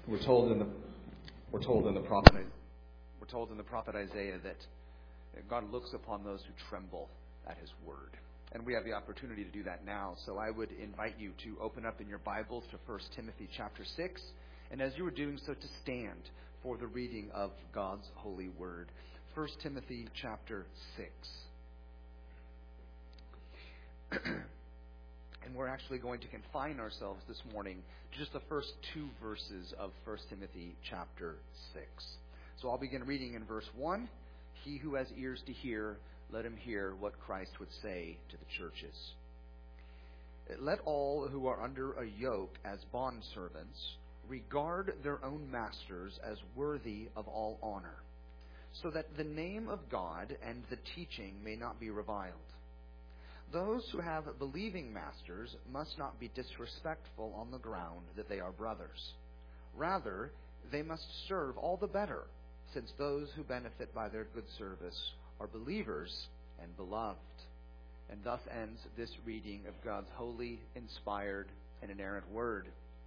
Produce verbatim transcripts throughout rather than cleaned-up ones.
We're told in the we're told in the prophet we're told in the prophet Isaiah that God looks upon those who tremble at His word. And we have the opportunity to do that now. So I would invite you to open up in your Bibles to First Timothy chapter six. And as you are doing so, to stand for the reading of God's holy word. First Timothy chapter six. And we're actually going to confine ourselves this morning to just the first two verses of First Timothy chapter six. So I'll begin reading in verse one. He who has ears to hear, let him hear what Christ would say to the churches. Let all who are under a yoke as bondservants regard their own masters as worthy of all honor, so that the name of God and the teaching may not be reviled. Those who have believing masters must not be disrespectful on the ground that they are brothers. Rather, they must serve all the better, since those who benefit by their good service are believers and beloved. And thus ends this reading of God's holy, inspired, and inerrant word.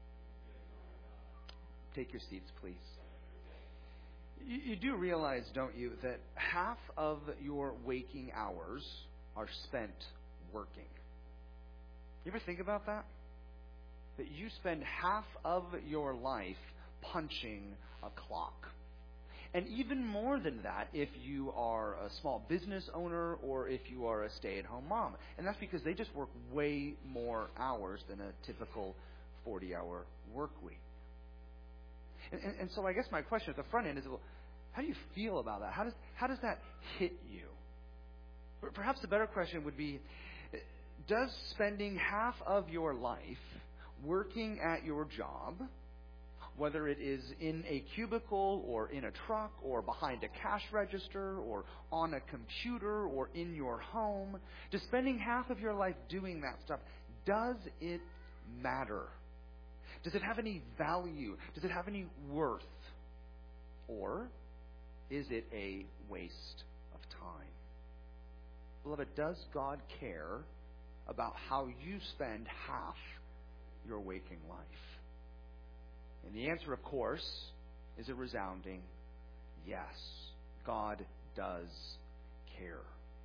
Take your seats, please. You, you do realize, don't you, that half of your waking hours are spent working. You ever think about that? That you spend half of your life punching a clock. And even more than that if you are a small business owner or if you are a stay-at-home mom. And that's because they just work way more hours than a typical forty-hour work week. And, and, and so I guess my question at the front end is, well, how do you feel about that? How does, how does that hit you? Perhaps the better question would be, does spending half of your life working at your job, whether it is in a cubicle or in a truck or behind a cash register or on a computer or in your home, does spending half of your life doing that stuff, does it matter? Does it have any value? Does it have any worth? Or is it a waste of time? Beloved, does God care about how you spend half your waking life? And the answer, of course, is a resounding yes. God does care.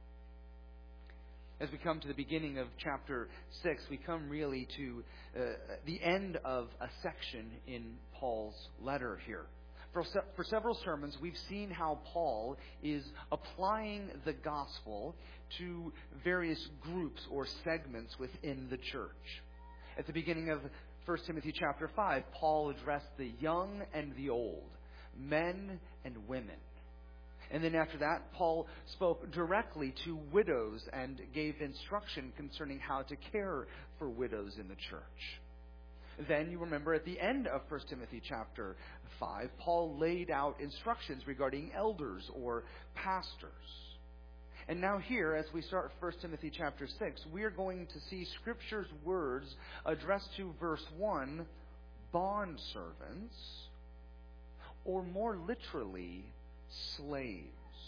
As we come to the beginning of chapter six, we come really to uh, the end of a section in Paul's letter here. For, se- for several sermons, we've seen how Paul is applying the gospel to various groups or segments within the church. At the beginning of First Timothy chapter five, Paul addressed the young and the old, men and women. And then after that, Paul spoke directly to widows and gave instruction concerning how to care for widows in the church. Then you remember at the end of First Timothy chapter five, Paul laid out instructions regarding elders or pastors. And now here, as we start First Timothy chapter six, we are going to see Scripture's words addressed to verse one, bondservants, or more literally, slaves.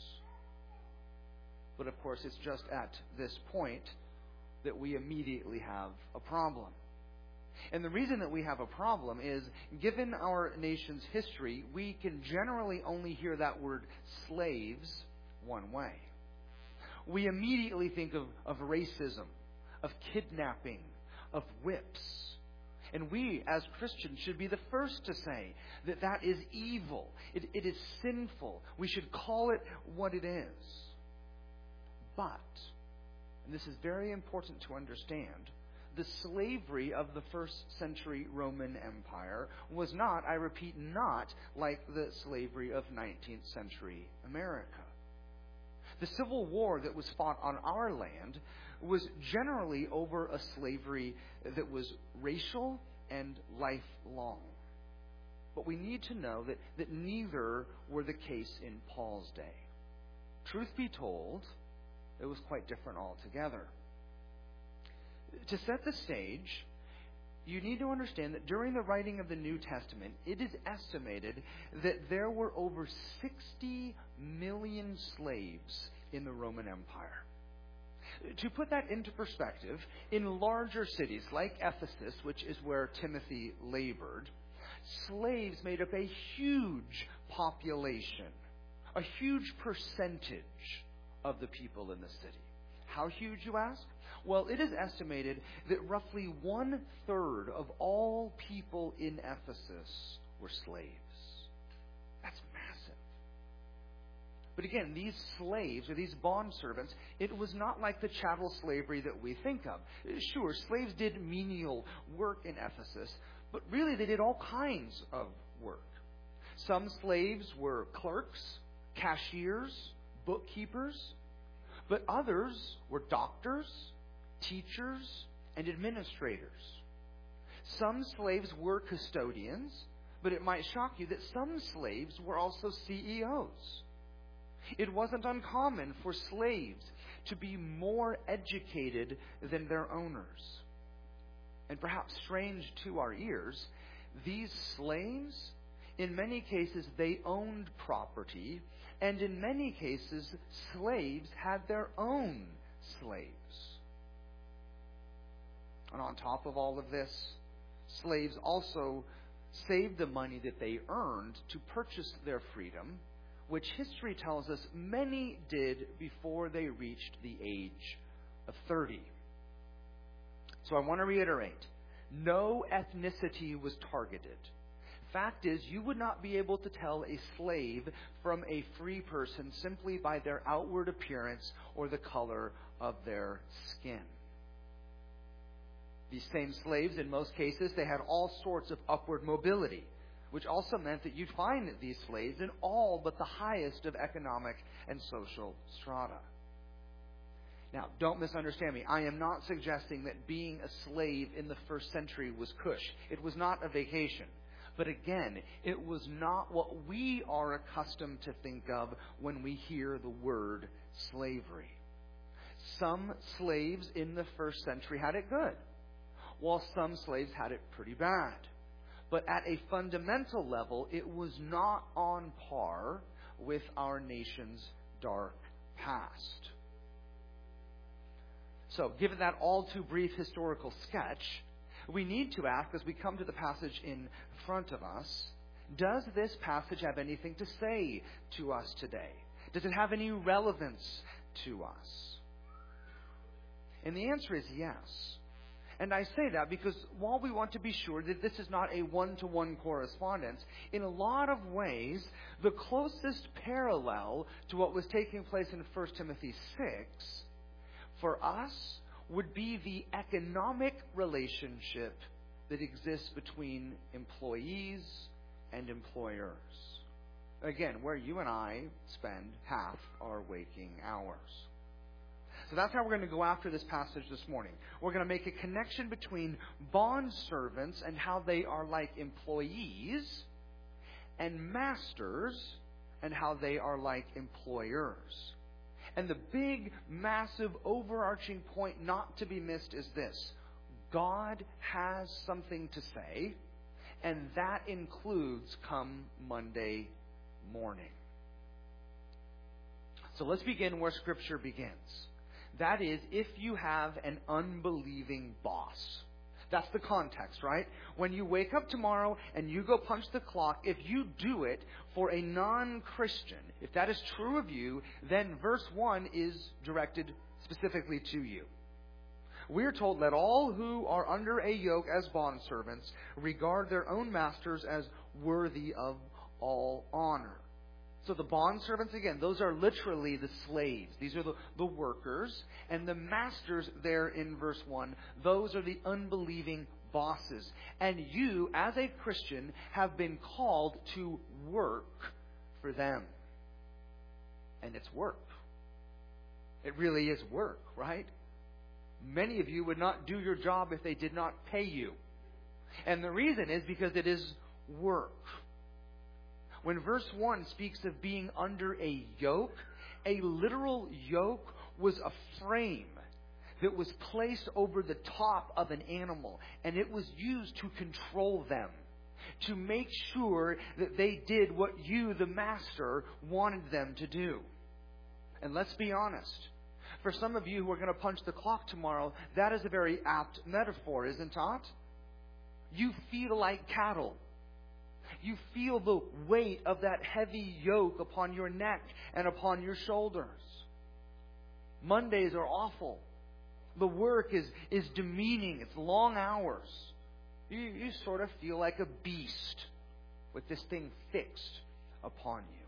But of course, it's just at this point that we immediately have a problem. And the reason that we have a problem is, given our nation's history, we can generally only hear that word slaves one way. We immediately think of, of racism, of kidnapping, of whips. And we, as Christians, should be the first to say that that is evil. It, it is sinful. We should call it what it is. But, and this is very important to understand, the slavery of the first century Roman Empire was not, I repeat, not like the slavery of nineteenth century America. The Civil War that was fought on our land was generally over a slavery that was racial and lifelong. But we need to know that, that neither were the case in Paul's day. Truth be told, it was quite different altogether. To set the stage, you need to understand that during the writing of the New Testament, it is estimated that there were over sixty million slaves in the Roman Empire. To put that into perspective, in larger cities like Ephesus, which is where Timothy labored, slaves made up a huge population, a huge percentage of the people in the city. How huge, you ask? Well, it is estimated that roughly one-third of all people in Ephesus were slaves. That's massive. But again, these slaves, or these bondservants, it was not like the chattel slavery that we think of. Sure, slaves did menial work in Ephesus, but really they did all kinds of work. Some slaves were clerks, cashiers, bookkeepers, but others were doctors, teachers, and administrators. Some slaves were custodians, but it might shock you that some slaves were also C E Os. It wasn't uncommon for slaves to be more educated than their owners. And perhaps strange to our ears, these slaves, in many cases, they owned property, and in many cases, slaves had their own slaves. And on top of all of this, slaves also saved the money that they earned to purchase their freedom, which history tells us many did before they reached the age of thirty. So I want to reiterate, no ethnicity was targeted. Fact is, you would not be able to tell a slave from a free person simply by their outward appearance or the color of their skin. These same slaves, in most cases, they had all sorts of upward mobility, which also meant that you'd find these slaves in all but the highest of economic and social strata. Now, don't misunderstand me. I am not suggesting that being a slave in the first century was cush. It was not a vacation. But again, it was not what we are accustomed to think of when we hear the word slavery. Some slaves in the first century had it good, while some slaves had it pretty bad. But at a fundamental level, it was not on par with our nation's dark past. So, given that all too brief historical sketch, we need to ask, as we come to the passage in front of us, does this passage have anything to say to us today? Does it have any relevance to us? And the answer is yes. And I say that because while we want to be sure that this is not a one-to-one correspondence, in a lot of ways, the closest parallel to what was taking place in First Timothy six, for us, would be the economic relationship that exists between employees and employers. Again, where you and I spend half our waking hours. So that's how we're going to go after this passage this morning. We're going to make a connection between bondservants and how they are like employees, and masters and how they are like employers. And the big, massive, overarching point not to be missed is this: God has something to say, and that includes come Monday morning. So let's begin where Scripture begins. That is, if you have an unbelieving boss. That's the context, right? When you wake up tomorrow and you go punch the clock, if you do it for a non-Christian, if that is true of you, then verse one is directed specifically to you. We're told, let all who are under a yoke as bondservants regard their own masters as worthy of all honor. So the bondservants, again, those are literally the slaves. These are the, the workers. And the masters there in verse one, those are the unbelieving bosses. And you, as a Christian, have been called to work for them. And it's work. It really is work, right? Many of you would not do your job if they did not pay you. And the reason is because it is work. When verse one speaks of being under a yoke, a literal yoke was a frame that was placed over the top of an animal, and it was used to control them, to make sure that they did what you, the master, wanted them to do. And let's be honest, for some of you who are going to punch the clock tomorrow, that is a very apt metaphor, isn't it? You feel like cattle. you feel the weight of that heavy yoke upon your neck and upon your shoulders. Mondays are awful. The work is, is demeaning. It's long hours. You, you sort of feel like a beast with this thing fixed upon you.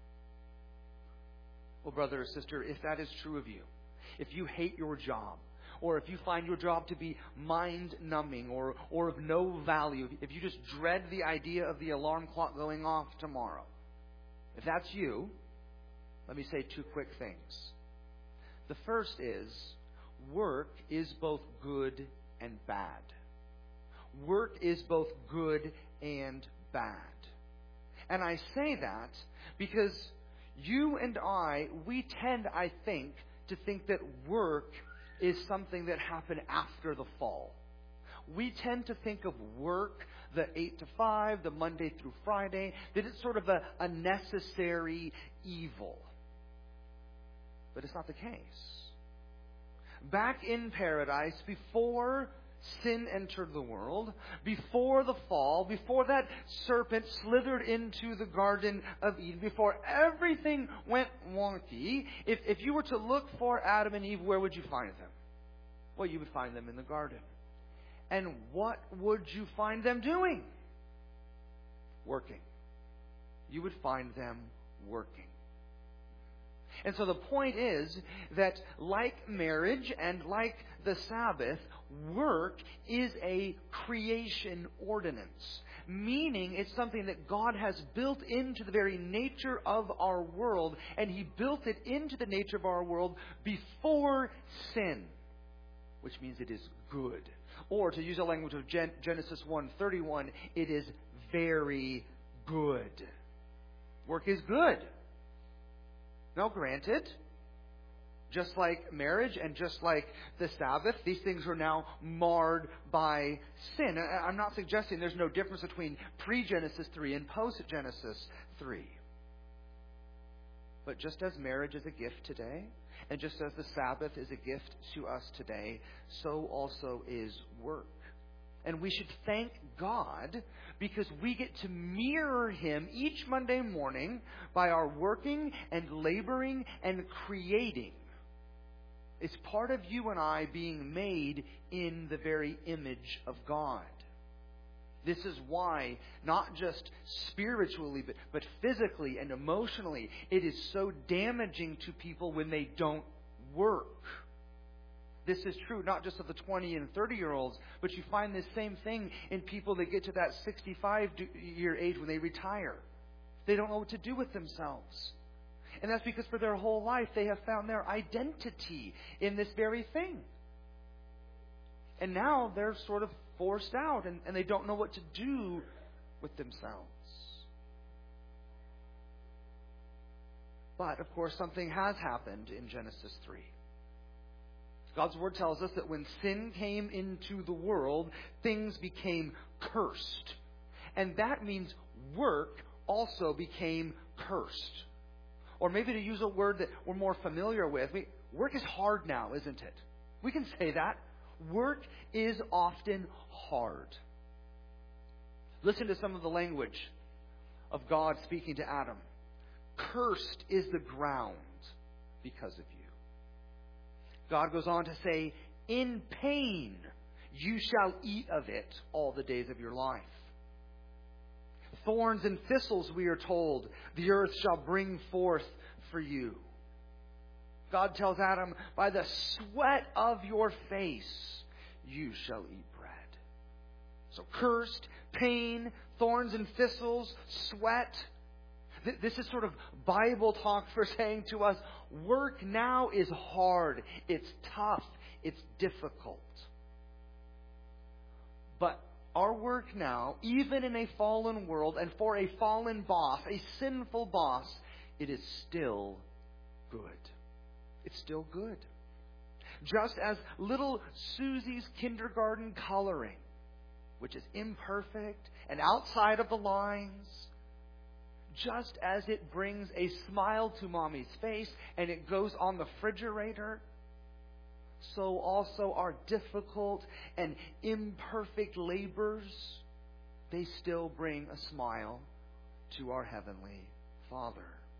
Well, brother or sister, if that is true of you, if you hate your job, or if you find your job to be mind-numbing or, or of no value, if you just dread the idea of the alarm clock going off tomorrow, if that's you, let me say two quick things. The first is, work is both good and bad. Work is both good and bad. And I say that because you and I, we tend, I think, to think that work is something that happened after the fall. We tend to think of work, the eight to five, the Monday through Friday, that it's sort of a, a necessary evil. But it's not the case. Back in paradise, before sin entered the world, before the fall, before that serpent slithered into the Garden of Eden, before everything went wonky, if, if you were to look for Adam and Eve, where would you find them? Well, you would find them in the garden. And what would you find them doing? Working. You would find them working. And so the point is that like marriage and like the Sabbath, work is a creation ordinance. Meaning it's something that God has built into the very nature of our world. And He built it into the nature of our world before sin. Which means it is good. Or to use the language of Gen- Genesis one thirty-one, it is very good. Work is good. Now, granted, just like marriage and just like the Sabbath, these things are now marred by sin. I'm not suggesting there's no difference between pre-Genesis three and post-Genesis three. But just as marriage is a gift today, and just as the Sabbath is a gift to us today, so also is work. And we should thank God because we get to mirror Him each Monday morning by our working and laboring and creating. It's part of you and I being made in the very image of God. This is why, not just spiritually, but, but physically and emotionally, it is so damaging to people when they don't work. This is true not just of the twenty and thirty-year-olds, but you find this same thing in people that get to that sixty-five-year age when they retire. They don't know what to do with themselves. And that's because for their whole life they have found their identity in this very thing. And now they're sort of forced out and, and they don't know what to do with themselves. But, of course, something has happened in Genesis three. God's Word tells us that when sin came into the world, things became cursed. And that means work also became cursed. Or maybe to use a word that we're more familiar with, we, work is hard now, isn't it? We can say that. Work is often hard. Listen to some of the language of God speaking to Adam. Cursed is the ground because of you. God goes on to say, in pain you shall eat of it all the days of your life. Thorns and thistles, we are told, the earth shall bring forth for you. God tells Adam, by the sweat of your face you shall eat bread. So cursed, pain, thorns and thistles, sweat. This is sort of Bible talk for saying to us, work now is hard, it's tough, it's difficult. But our work now, even in a fallen world and for a fallen boss, a sinful boss, it is still good. It's still good. Just as little Susie's kindergarten coloring, which is imperfect and outside of the lines, just as it brings a smile to mommy's face and it goes on the refrigerator, so also our difficult and imperfect labors they still bring a smile to our Heavenly Father.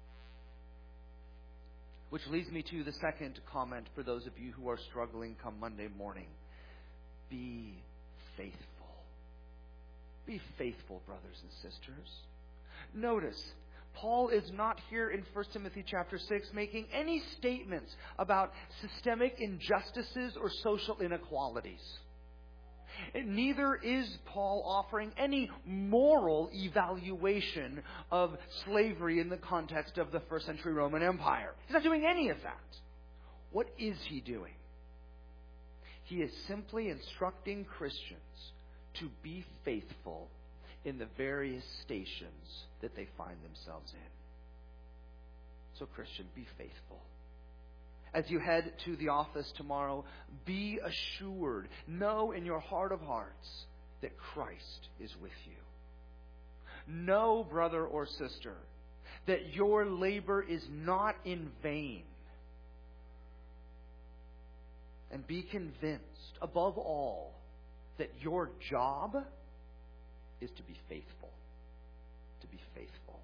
Which leads me to the second comment for those of you who are struggling come Monday morning. Be faithful. Be faithful, brothers and sisters. Notice, Paul is not here in First Timothy chapter six making any statements about systemic injustices or social inequalities. And neither is Paul offering any moral evaluation of slavery in the context of the first century Roman Empire. He's not doing any of that. What is he doing? He is simply instructing Christians to be faithful in the various stations that they find themselves in. So, Christian, be faithful. As you head to the office tomorrow, be assured, know in your heart of hearts that Christ is with you. Know, brother or sister, that your labor is not in vain. And be convinced, above all, that your job is to be faithful. To be faithful.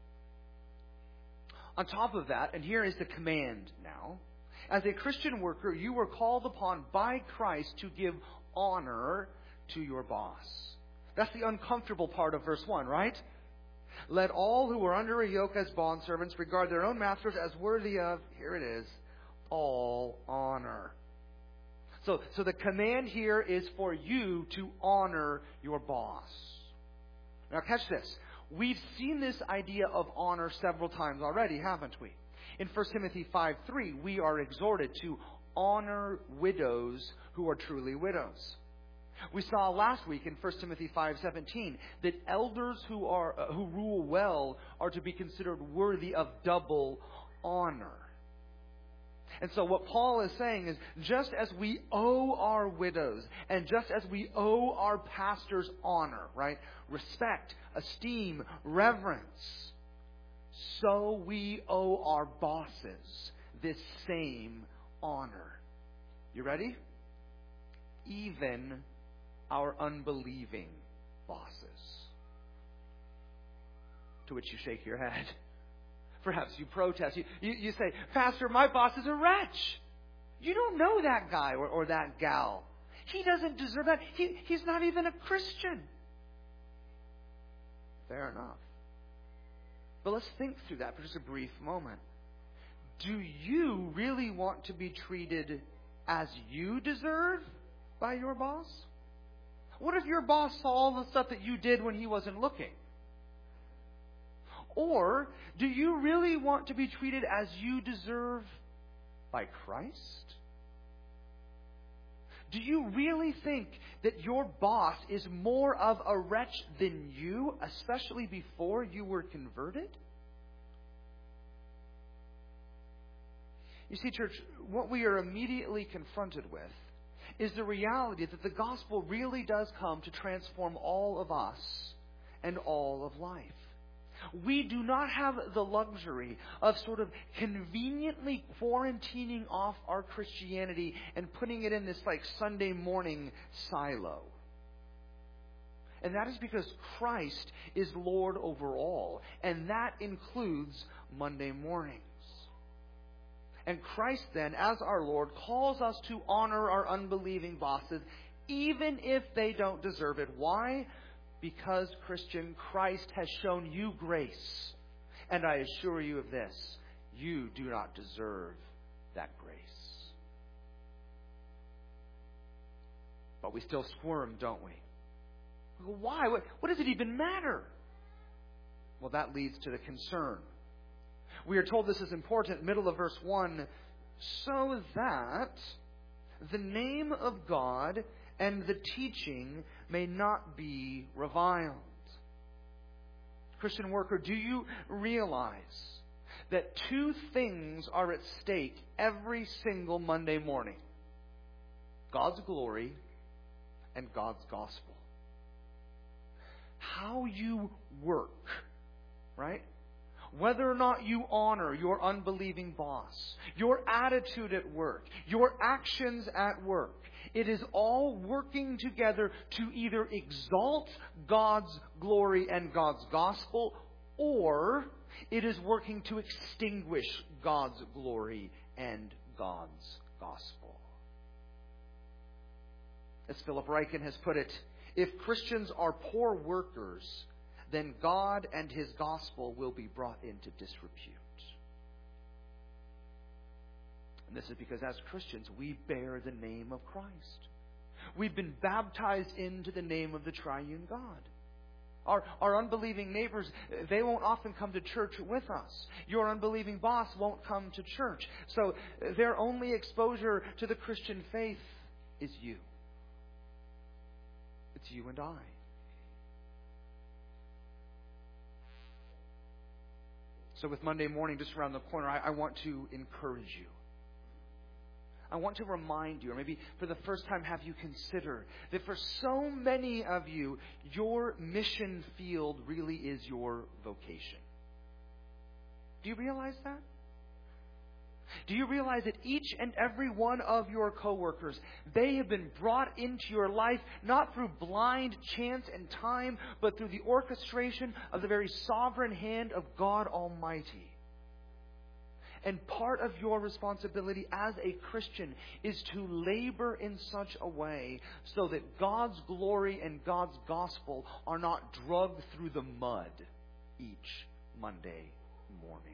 On top of that, and here is the command now, as a Christian worker, you were called upon by Christ to give honor to your boss. That's the uncomfortable part of verse one, right? Let all who are under a yoke as bondservants regard their own masters as worthy of, here it is, all honor. So, so the command here is for you to honor your boss. Now catch this. We've seen this idea of honor several times already, haven't we? In First Timothy five three, we are exhorted to honor widows who are truly widows. We saw last week in First Timothy five seventeen that elders who are uh, who rule well are to be considered worthy of double honor. And so what Paul is saying is, just as we owe our widows and just as we owe our pastors honor, right? Respect, esteem, reverence, so we owe our bosses this same honor. You ready? Even our unbelieving bosses. To which you shake your head. Perhaps you protest. You, you, you say, Pastor, my boss is a wretch. You don't know that guy or, or that gal. He doesn't deserve that. He, he's not even a Christian. Fair enough. But let's think through that for just a brief moment. Do you really want to be treated as you deserve by your boss? What if your boss saw all the stuff that you did when he wasn't looking? Or do you really want to be treated as you deserve by Christ? Do you really think that your boss is more of a wretch than you, especially before you were converted? You see, church, what we are immediately confronted with is the reality that the gospel really does come to transform all of us and all of life. We do not have the luxury of sort of conveniently quarantining off our Christianity and putting it in this like Sunday morning silo. And that is because Christ is Lord over all. And that includes Monday mornings. And Christ then, as our Lord, calls us to honor our unbelieving bosses, even if they don't deserve it. Why? Because, Christian, Christ has shown you grace. And I assure you of this, you do not deserve that grace. But we still squirm, don't we? Why? What, what does it even matter? Well, that leads to the concern. We are told this is important, middle of verse one, so that the name of God and the teaching may not be reviled. Christian worker, do you realize that two things are at stake every single Monday morning? God's glory and God's gospel. How you work, right? whether or not you honor your unbelieving boss, your attitude at work, your actions at work, it is all working together to either exalt God's glory and God's gospel, or it is working to extinguish God's glory and God's gospel. As Philip Ryken has put it, if Christians are poor workers, then God and His gospel will be brought into disrepute. And this is because as Christians, we bear the name of Christ. We've been baptized into the name of the triune God. Our, our unbelieving neighbors, they won't often come to church with us. Your unbelieving boss won't come to church. So their only exposure to the Christian faith is you. It's you and I. So with Monday morning just around the corner, I, I want to encourage you. I want to remind you, or maybe for the first time have you consider, that for so many of you, your mission field really is your vocation. Do you realize that? Do you realize that each and every one of your coworkers, they have been brought into your life not through blind chance and time, but through the orchestration of the very sovereign hand of God Almighty? And part of your responsibility as a Christian is to labor in such a way so that God's glory and God's gospel are not drugged through the mud each Monday morning.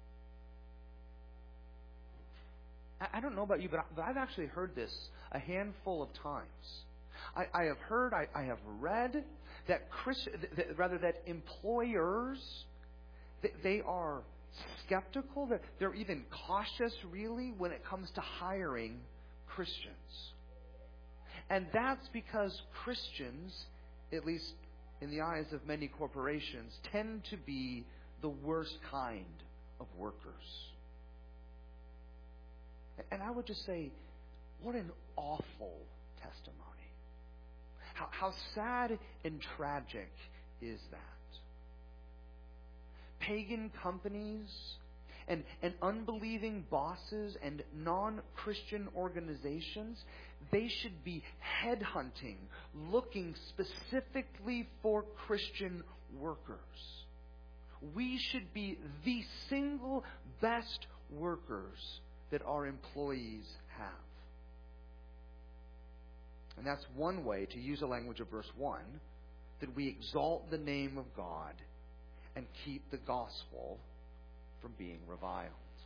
I don't know about you, but I've actually heard this a handful of times. I, I have heard, I, I have read that Christ, that, rather that employers, they are skeptical, that they're even cautious really when it comes to hiring Christians. And that's because Christians, at least in the eyes of many corporations, tend to be the worst kind of workers. And I would just say, what an awful testimony. How, how sad and tragic is that? Pagan companies and, and unbelieving bosses and non-Christian organizations, they should be headhunting, looking specifically for Christian workers. We should be the single best workers that our employees have. And that's one way, to use the language of verse one, that we exalt the name of God and keep the gospel from being reviled.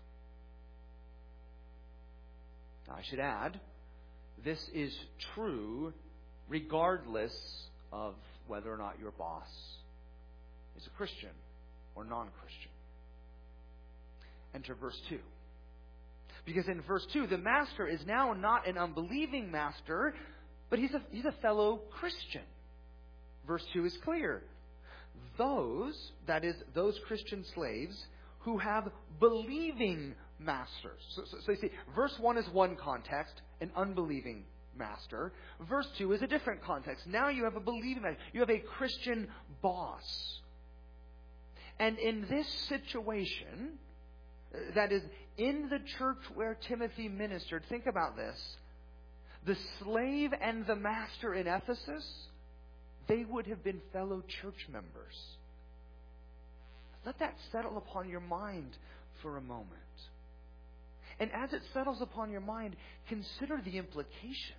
Now, I should add, this is true regardless of whether or not your boss is a Christian or non-Christian. Enter verse two. Because in verse two, the master is now not an unbelieving master, but he's a, he's a fellow Christian. Verse two is clear. Those, that is, those Christian slaves who have believing masters. So, so, so you see, verse one is one context, an unbelieving master. Verse two is a different context. Now you have a believing master. You have a Christian boss. And in this situation, that is, in the church where Timothy ministered, think about this. The slave and the master in Ephesus, they would have been fellow church members. Let that settle upon your mind for a moment. And as it settles upon your mind, consider the implications.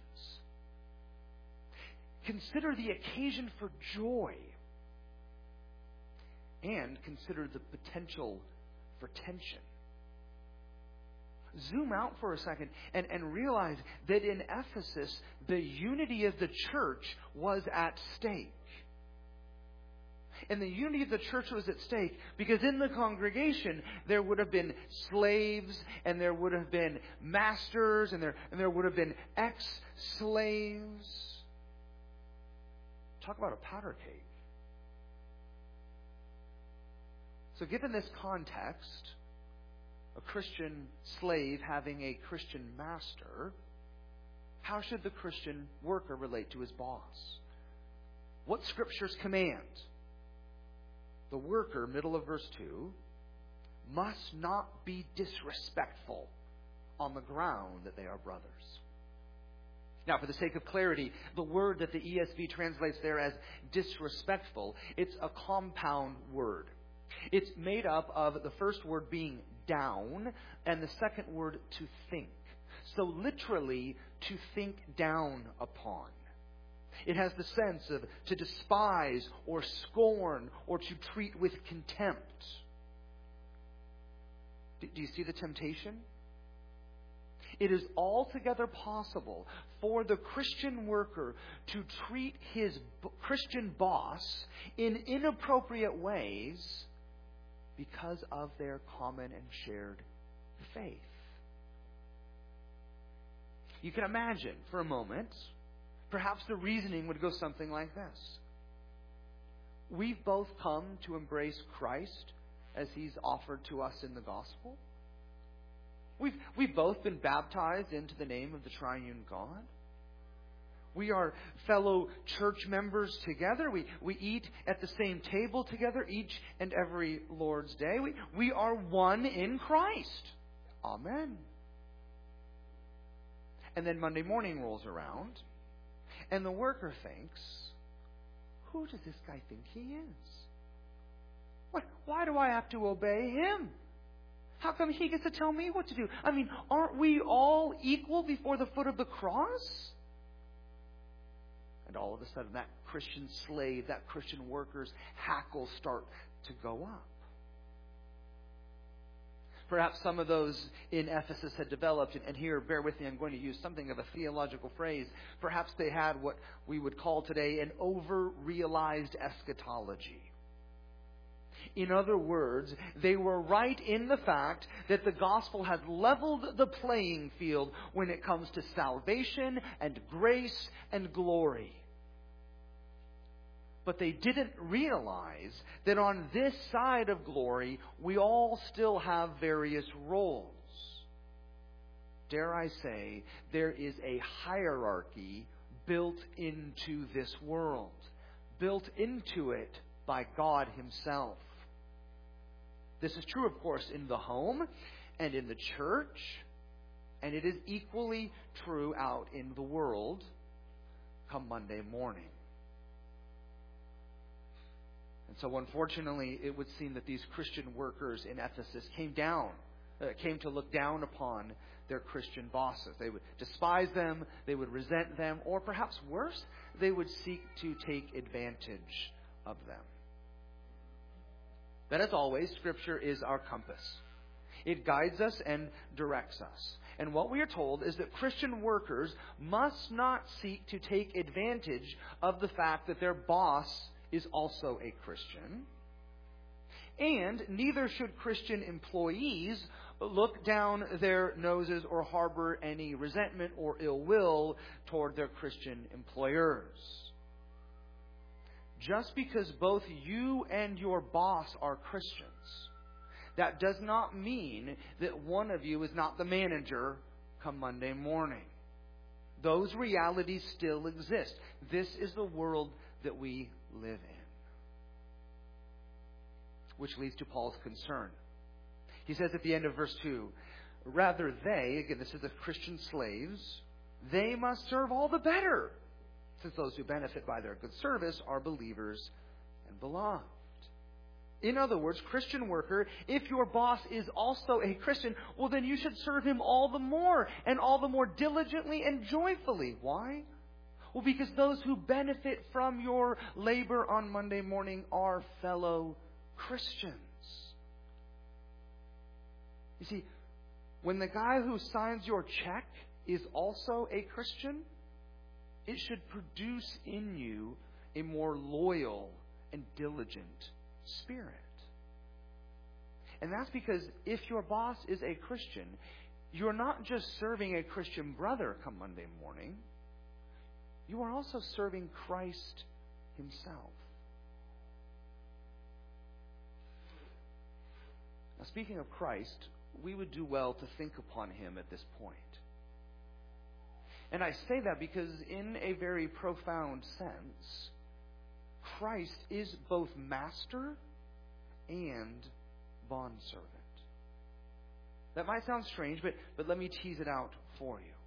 Consider the occasion for joy. And consider the potential for tension. Zoom out for a second and, and realize that in Ephesus, the unity of the church was at stake. And the unity of the church was at stake because in the congregation there would have been slaves and there would have been masters and there, and there would have been ex-slaves. Talk about a powder keg. So given this context, a Christian slave having a Christian master, how should the Christian worker relate to his boss? What scriptures command? The worker, middle of verse two, must not be disrespectful on the ground that they are brothers. Now, for the sake of clarity, the word that the E S V translates there as disrespectful, it's a compound word. It's made up of the first word being down and the second word to think. So literally, to think down upon. It has the sense of to despise or scorn or to treat with contempt. Do you see the temptation? It is altogether possible for the Christian worker to treat his Christian boss in inappropriate ways because of their common and shared faith. You can imagine for a moment, perhaps the reasoning would go something like this. We've both come to embrace Christ as He's offered to us in the gospel. We've, we've both been baptized into the name of the triune God. We are fellow church members together. We, we eat at the same table together each and every Lord's Day. We, we are one in Christ. Amen. And then Monday morning rolls around, and the worker thinks, who does this guy think he is? What, why do I have to obey him? How come he gets to tell me what to do? I mean, aren't we all equal before the foot of the cross? And all of a sudden, that Christian slave, that Christian worker's hackles start to go up. Perhaps some of those in Ephesus had developed, and here, bear with me, I'm going to use something of a theological phrase. Perhaps they had what we would call today an over-realized eschatology. In other words, they were right in the fact that the gospel has leveled the playing field when it comes to salvation and grace and glory. But they didn't realize that on this side of glory, we all still have various roles. Dare I say, there is a hierarchy built into this world, built into it by God Himself. This is true, of course, in the home and in the church, and it is equally true out in the world come Monday morning. And so, unfortunately, it would seem that these Christian workers in Ephesus came down, uh, came to look down upon their Christian bosses. They would despise them, they would resent them, or perhaps worse, they would seek to take advantage of them. But as always, Scripture is our compass. It guides us and directs us. And what we are told is that Christian workers must not seek to take advantage of the fact that their boss is also a Christian. And neither should Christian employees look down their noses or harbor any resentment or ill will toward their Christian employers. Just because both you and your boss are Christians, that does not mean that one of you is not the manager come Monday morning. Those realities still exist. This is the world that we live in. Which leads to Paul's concern. He says at the end of verse two, rather they, again this is the Christian slaves, they must serve all the better, since those who benefit by their good service are believers and beloved. In other words, Christian worker, if your boss is also a Christian, well then you should serve him all the more, and all the more diligently and joyfully. Why? Well, because those who benefit from your labor on Monday morning are fellow Christians. You see, when the guy who signs your check is also a Christian, it should produce in you a more loyal and diligent spirit. And that's because if your boss is a Christian, you're not just serving a Christian brother come Monday morning, you are also serving Christ Himself. Now, speaking of Christ, we would do well to think upon Him at this point. And I say that because in a very profound sense, Christ is both master and bondservant. That might sound strange, but, but let me tease it out for you.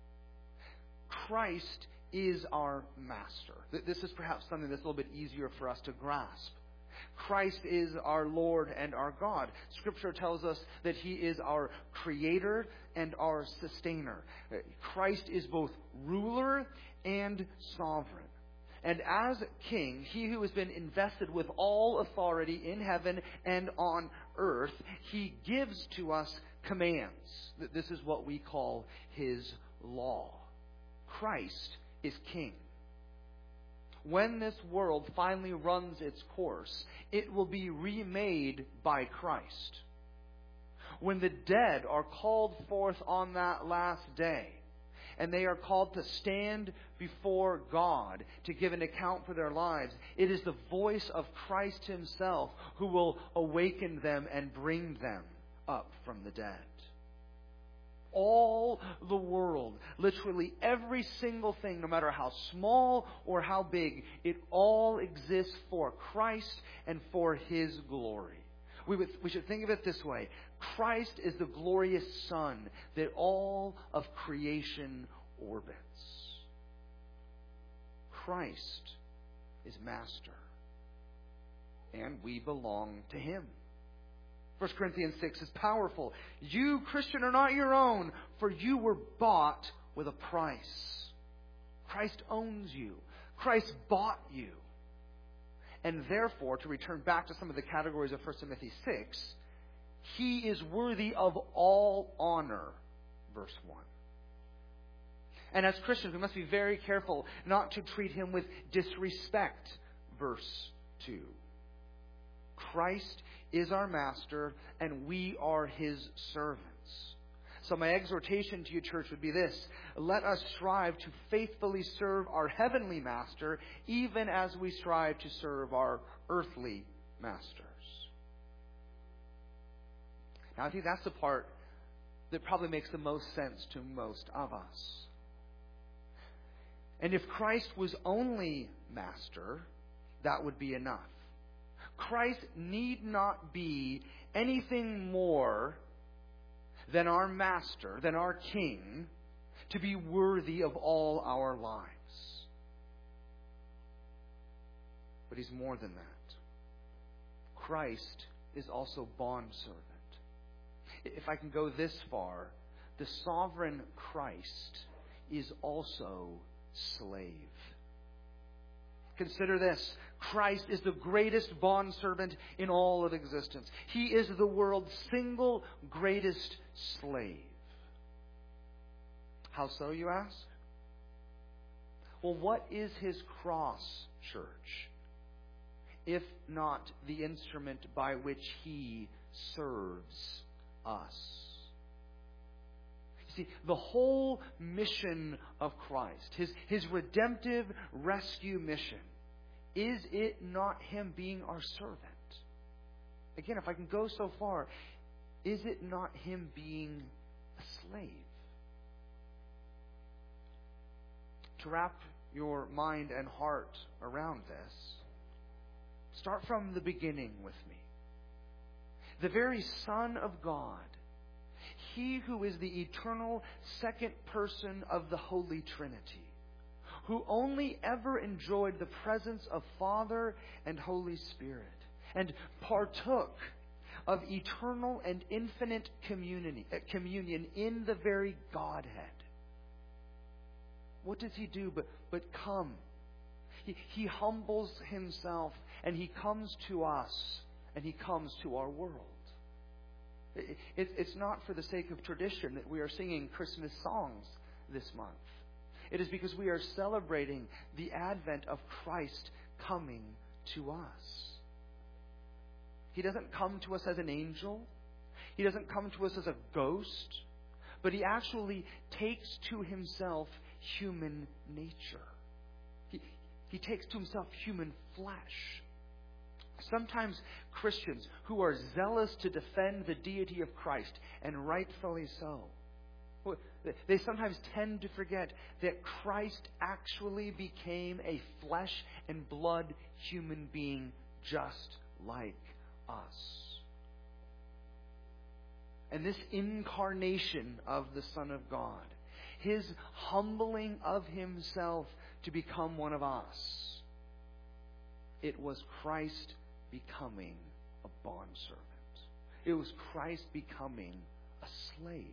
Christ is our master. This is perhaps something that's a little bit easier for us to grasp. Christ is our Lord and our God. Scripture tells us that He is our creator and our sustainer. Christ is both ruler and sovereign. And as King, He who has been invested with all authority in heaven and on earth, He gives to us commands. This is what we call His law. Christ is King. When this world finally runs its course, it will be remade by Christ. When the dead are called forth on that last day, and they are called to stand before God to give an account for their lives, it is the voice of Christ Himself who will awaken them and bring them up from the dead. All the world, literally every single thing, no matter how small or how big, it all exists for Christ and for His glory. We, would, we should think of it this way. Christ is the glorious sun that all of creation orbits. Christ is master, and we belong to Him. First Corinthians six is powerful. You, Christian, are not your own, for you were bought with a price. Christ owns you. Christ bought you. And therefore, to return back to some of the categories of First Timothy six, He is worthy of all honor, verse one. And as Christians, we must be very careful not to treat Him with disrespect, verse two. Christ is our master, and we are His servants. So my exhortation to you, church, would be this. Let us strive to faithfully serve our heavenly master, even as we strive to serve our earthly masters. Now, I think that's the part that probably makes the most sense to most of us. And if Christ was only master, that would be enough. Christ need not be anything more than our master, than our king, to be worthy of all our lives. But He's more than that. Christ is also bondservant. If I can go this far, the sovereign Christ is also slave. Consider this. Christ is the greatest bondservant in all of existence. He is the world's single greatest slave. How so, you ask? Well, what is His cross, church, if not the instrument by which He serves us? See, the whole mission of Christ, His, His redemptive rescue mission, is it not Him being our servant? Again, if I can go so far, is it not Him being a slave? To wrap your mind and heart around this, start from the beginning with me. The very Son of God, He who is the eternal second person of the Holy Trinity, who only ever enjoyed the presence of Father and Holy Spirit, and partook of eternal and infinite community, communion in the very Godhead. What does He do but, but come? He, he humbles Himself, and He comes to us, and He comes to our world. It, it, it's not for the sake of tradition that we are singing Christmas songs this month. It is because we are celebrating the advent of Christ coming to us. He doesn't come to us as an angel. He doesn't come to us as a ghost. But He actually takes to Himself human nature. He, he takes to Himself human flesh. Sometimes Christians who are zealous to defend the deity of Christ, and rightfully so, they sometimes tend to forget that Christ actually became a flesh and blood human being just like us. and this incarnation of the Son of God, His humbling of Himself to become one of us, it was Christ becoming a bondservant. It was Christ becoming a slave.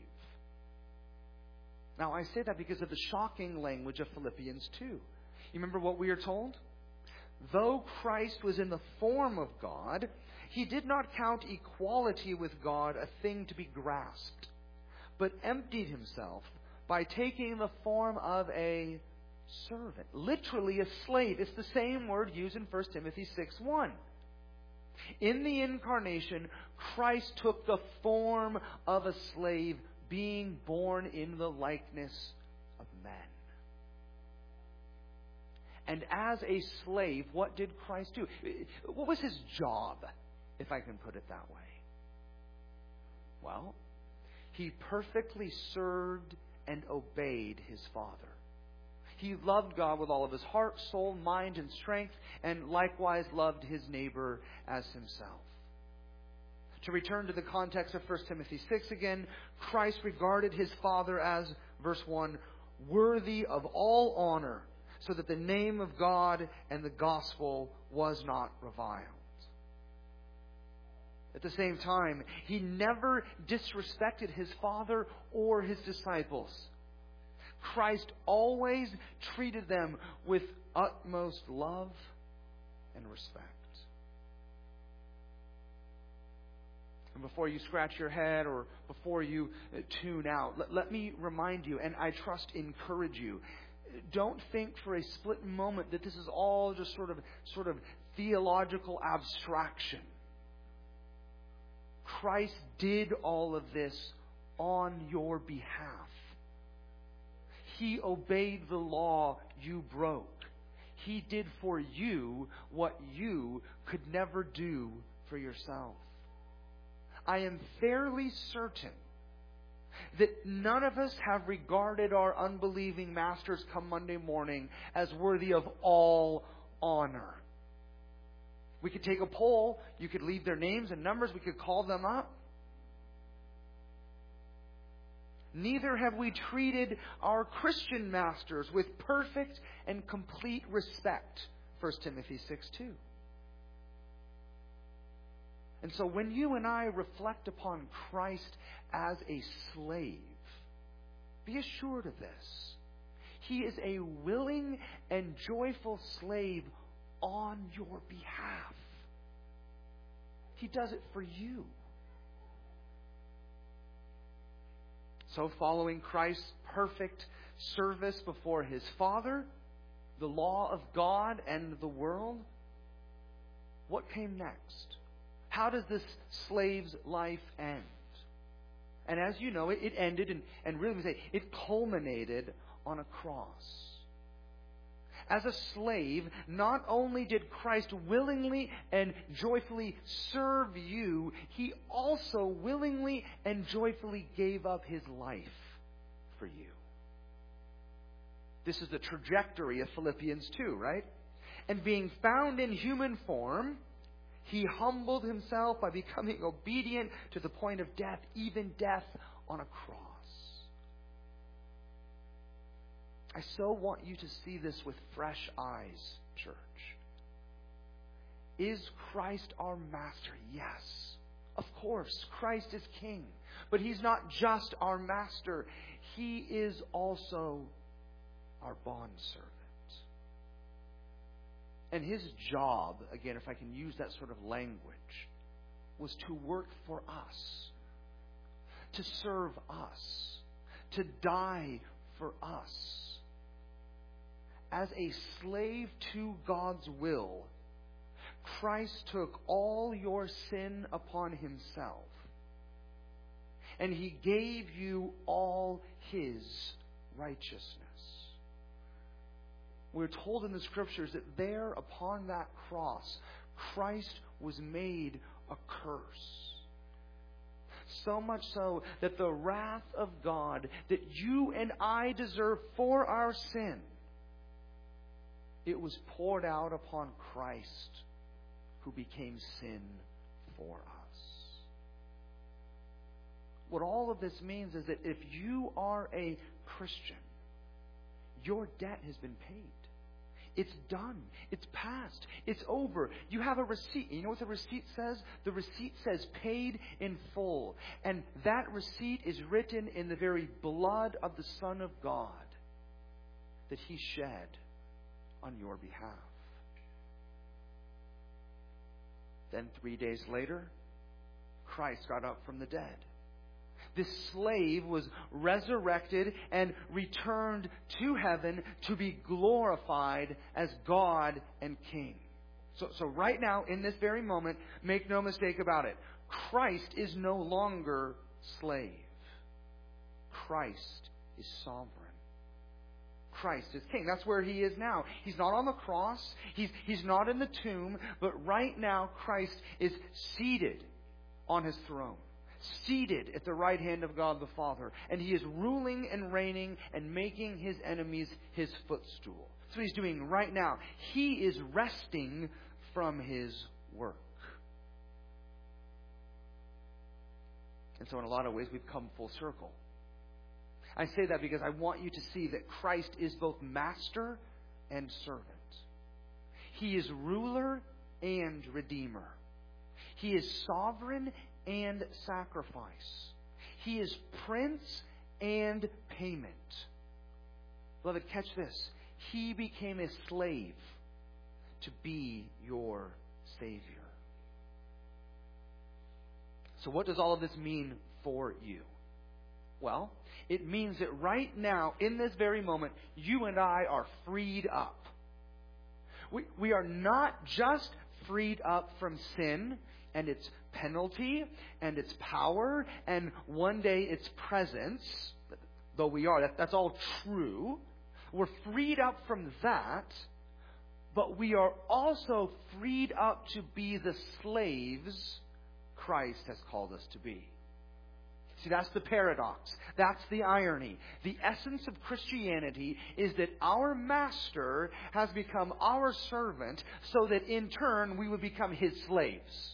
Now, I say that because of the shocking language of Philippians two. You remember what we are told? Though Christ was in the form of God, He did not count equality with God a thing to be grasped, but emptied Himself by taking the form of a servant. Literally a slave. It's the same word used in First Timothy six one. In the incarnation, Christ took the form of a slave, being born in the likeness of men. And as a slave, what did Christ do? What was His job, if I can put it that way? Well, He perfectly served and obeyed His Father. He loved God with all of His heart, soul, mind, and strength, and likewise loved His neighbor as Himself. To return to the context of First Timothy six again, Christ regarded His Father as, verse one, worthy of all honor, so that the name of God and the gospel was not reviled. At the same time, He never disrespected His Father or His disciples. Christ always treated them with utmost love and respect. And before you scratch your head or before you tune out, let, let me remind you, and I trust encourage you, don't think for a split moment that this is all just sort of, sort of theological abstraction. Christ did all of this on your behalf. He obeyed the law you broke. He did for you what you could never do for yourself. I am fairly certain that none of us have regarded our unbelieving masters come Monday morning as worthy of all honor. We could take a poll. You could leave their names and numbers. We could call them up. Neither have we treated our Christian masters with perfect and complete respect. First Timothy six two. And so when you and I reflect upon Christ as a slave, be assured of this. He is a willing and joyful slave on your behalf. He does it for you. So following Christ's perfect service before His Father, the law of God and the world, what came next? How does this slave's life end? And as you know, it, it ended and, and really we say it culminated on a cross. As a slave, not only did Christ willingly and joyfully serve you, He also willingly and joyfully gave up His life for you. This is the trajectory of Philippians two, right? And being found in human form, He humbled Himself by becoming obedient to the point of death, even death on a cross. I so want you to see this with fresh eyes, church. Is Christ our master? Yes. Of course, Christ is King. But He's not just our master. He is also our bondservant. And His job, again, if I can use that sort of language, was to work for us, to serve us, to die for us. As a slave to God's will, Christ took all your sin upon Himself, and He gave you all His righteousness. We're told in the Scriptures that there upon that cross, Christ was made a curse. So much so that the wrath of God that you and I deserve for our sin, it was poured out upon Christ, who became sin for us. what all of this means is that if you are a Christian, your debt has been paid. It's done. It's past. It's over. You have a receipt. You know what the receipt says? The receipt says paid in full. And that receipt is written in the very blood of the Son of God that He shed on your behalf. Then three days later, Christ got up from the dead. This slave was resurrected and returned to heaven to be glorified as God and King. So, so right now, in this very moment, make no mistake about it, Christ is no longer slave. Christ is sovereign. Christ is King. That's where He is now. He's not on the cross. He's, he's not in the tomb. But right now, Christ is seated on His throne. Seated at the right hand of God the Father. And He is ruling and reigning and making His enemies His footstool. That's what He's doing right now. He is resting from His work. And so in a lot of ways we've come full circle. I say that because I want you to see that Christ is both master and servant. He is ruler and redeemer. He is sovereign and sacrifice. He is prince and payment. Beloved, catch this. He became a slave to be your Savior. So what does all of this mean for you? Well, it means that right now, in this very moment, you and I are freed up. We, we are not just freed up from sin and its penalty and its power and one day its presence, though we are, that, that's all true. We're freed up from that, but we are also freed up to be the slaves Christ has called us to be. See, that's the paradox. That's the irony. The essence of Christianity is that our master has become our servant so that in turn we would become His slaves.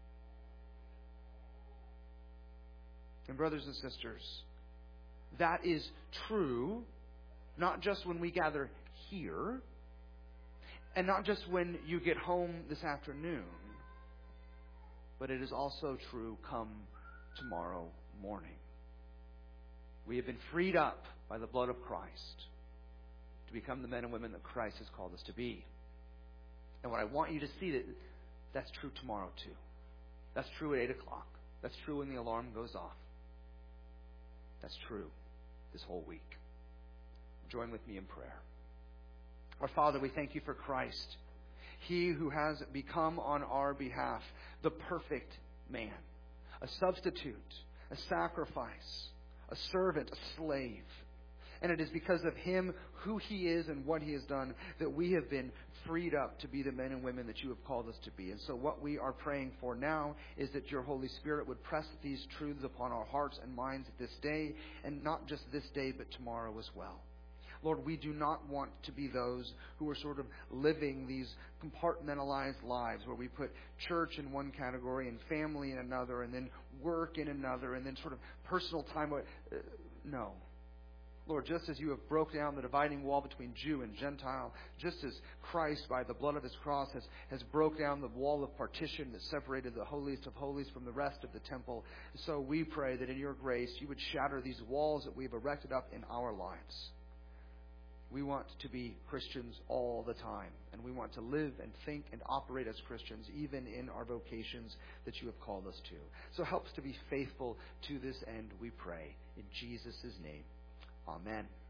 And brothers and sisters, that is true not just when we gather here and not just when you get home this afternoon, but it is also true come tomorrow morning. We have been freed up by the blood of Christ to become the men and women that Christ has called us to be. And what I want you to see, that that's true tomorrow too. That's true at eight o'clock. That's true when the alarm goes off. That's true this whole week. Join with me in prayer. Our Father, we thank You for Christ, He who has become on our behalf the perfect man, a substitute, a sacrifice, a servant, a slave. And it is because of Him, who He is and what He has done, that we have been freed up to be the men and women that You have called us to be. And so what we are praying for now is that Your Holy Spirit would press these truths upon our hearts and minds this day, and not just this day, but tomorrow as well. Lord, we do not want to be those who are sort of living these compartmentalized lives where we put church in one category and family in another and then work in another and then sort of personal time. Uh, no. Lord, just as You have broke down the dividing wall between Jew and Gentile, just as Christ, by the blood of His cross, has, has broke down the wall of partition that separated the holiest of holies from the rest of the temple, so we pray that in Your grace You would shatter these walls that we've erected up in our lives. We want to be Christians all the time, and we want to live and think and operate as Christians even in our vocations that You have called us to. So help us to be faithful to this end, we pray. In Jesus' name, amen.